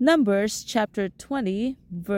Numbers chapter 20,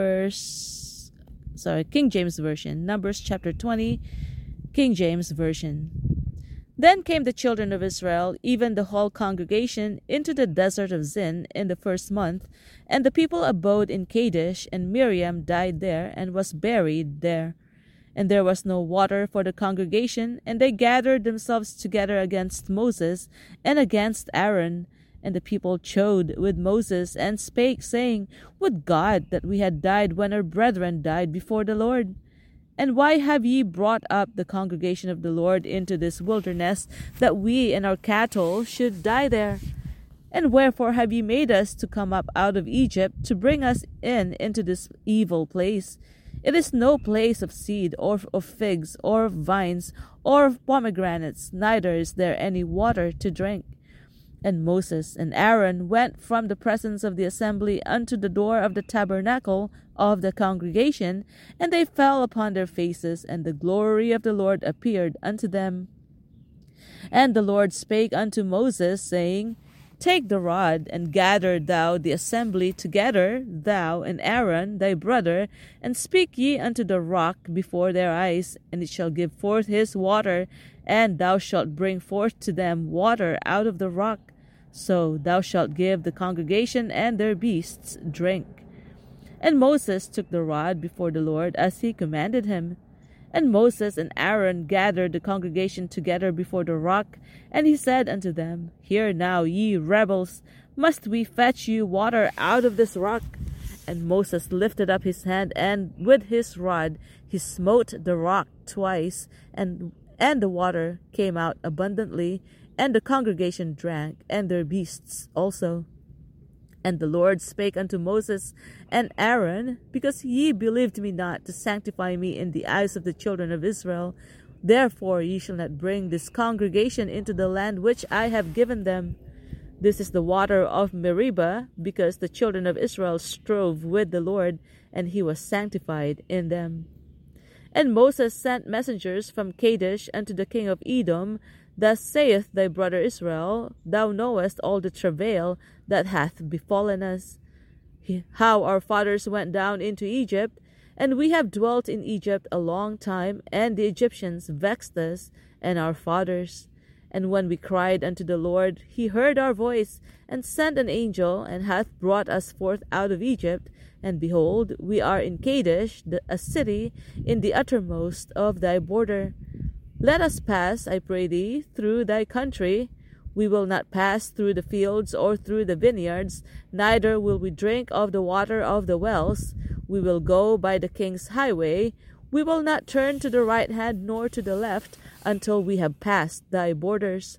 King James Version. Numbers chapter 20, King James Version. Then came the children of Israel, even the whole congregation, into the desert of Zin in the first month, and the people abode in Kadesh, and Miriam died there, and was buried there. And there was no water for the congregation, and they gathered themselves together against Moses and against Aaron. And the people chode with Moses, and spake, saying, Would God that we had died when our brethren died before the Lord! And why have ye brought up the congregation of the Lord into this wilderness, that we and our cattle should die there? And wherefore have ye made us to come up out of Egypt, to bring us into this evil place? It is no place of seed, or of figs, or of vines, or of pomegranates, neither is there any water to drink. And Moses and Aaron went from the presence of the assembly unto the door of the tabernacle of the congregation, and they fell upon their faces, and the glory of the Lord appeared unto them. And the Lord spake unto Moses, saying, Take the rod, and gather thou the assembly together, thou and Aaron thy brother, and speak ye unto the rock before their eyes, and it shall give forth his water, and thou shalt bring forth to them water out of the rock. So thou shalt give the congregation and their beasts drink. And Moses took the rod before the Lord, as he commanded him. And Moses and Aaron gathered the congregation together before the rock, and he said unto them, Hear now, ye rebels, must we fetch you water out of this rock? And Moses lifted up his hand, and with his rod he smote the rock twice, and the water came out abundantly, and the congregation drank, and their beasts also. And the Lord spake unto Moses and Aaron, Because ye believed me not to sanctify me in the eyes of the children of Israel, therefore ye shall not bring this congregation into the land which I have given them. This is the water of Meribah, because the children of Israel strove with the Lord, and he was sanctified in them. And Moses sent messengers from Kadesh unto the king of Edom, Thus saith thy brother Israel, Thou knowest all the travail that hath befallen us, how our fathers went down into Egypt, and we have dwelt in Egypt a long time, and the Egyptians vexed us and our fathers. And when we cried unto the Lord, he heard our voice, and sent an angel, and hath brought us forth out of Egypt. And behold, we are in Kadesh, a city in the uttermost of thy border. Let us pass, I pray thee, through thy country. We will not pass through the fields or through the vineyards, neither will we drink of the water of the wells. We will go by the king's highway. We will not turn to the right hand nor to the left, until we have passed thy borders.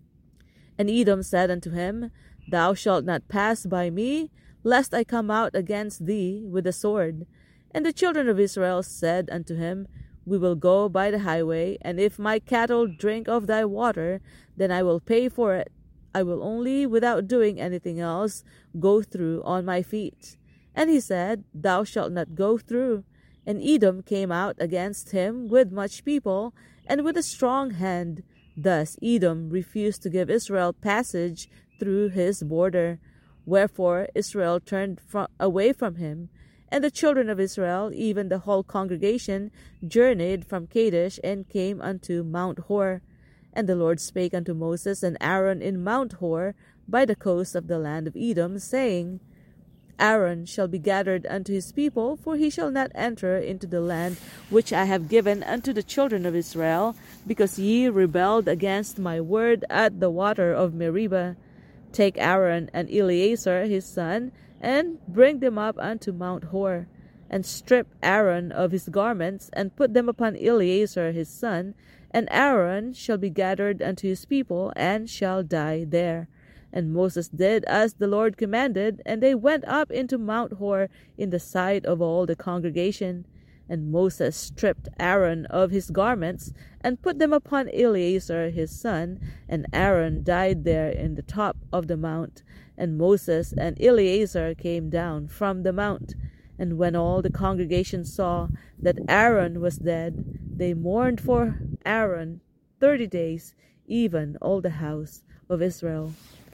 And Edom said unto him, Thou shalt not pass by me, lest I come out against thee with the sword. And the children of Israel said unto him, We will go by the highway, and if my cattle drink of thy water, then I will pay for it. I will only, without doing anything else, go through on my feet. And he said, Thou shalt not go through. And Edom came out against him with much people, and with a strong hand. Thus Edom refused to give Israel passage through his border. Wherefore Israel turned away from him. And the children of Israel, even the whole congregation, journeyed from Kadesh, and came unto Mount Hor. And the Lord spake unto Moses and Aaron in Mount Hor, by the coast of the land of Edom, saying, Aaron shall be gathered unto his people, for he shall not enter into the land which I have given unto the children of Israel, because ye rebelled against my word at the water of Meribah. Take Aaron and Eleazar his son, and bring them up unto Mount Hor, and strip Aaron of his garments, and put them upon Eleazar his son, and Aaron shall be gathered unto his people, and shall die there. And Moses did as the Lord commanded, and they went up into Mount Hor in the sight of all the congregation. And Moses stripped Aaron of his garments, and put them upon Eleazar his son, and Aaron died there in the top of the mount. And Moses and Eleazar came down from the mount. And when all the congregation saw that Aaron was dead, they mourned for Aaron 30 days, even all the house of Israel.